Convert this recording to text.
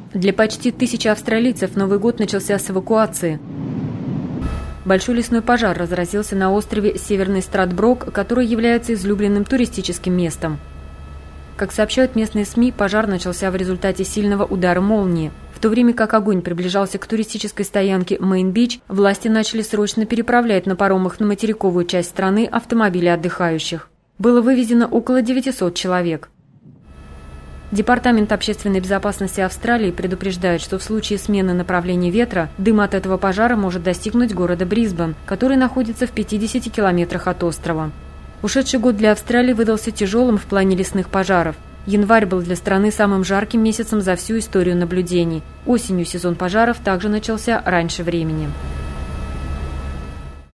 Для почти 1000 австралийцев Новый год начался с эвакуации. Большой лесной пожар разразился на острове Северный Стратброк, который является излюбленным туристическим местом. Как сообщают местные СМИ, пожар начался в результате сильного удара молнии. В то время как огонь приближался к туристической стоянке Мейн-Бич, власти начали срочно переправлять на паромах на материковую часть страны автомобили отдыхающих. Было вывезено около 900 человек. Департамент общественной безопасности Австралии предупреждает, что в случае смены направления ветра дым от этого пожара может достигнуть города Брисбен, который находится в 50 километрах от острова. Ушедший год для Австралии выдался тяжелым в плане лесных пожаров. Январь был для страны самым жарким месяцем за всю историю наблюдений. Осенью сезон пожаров также начался раньше времени.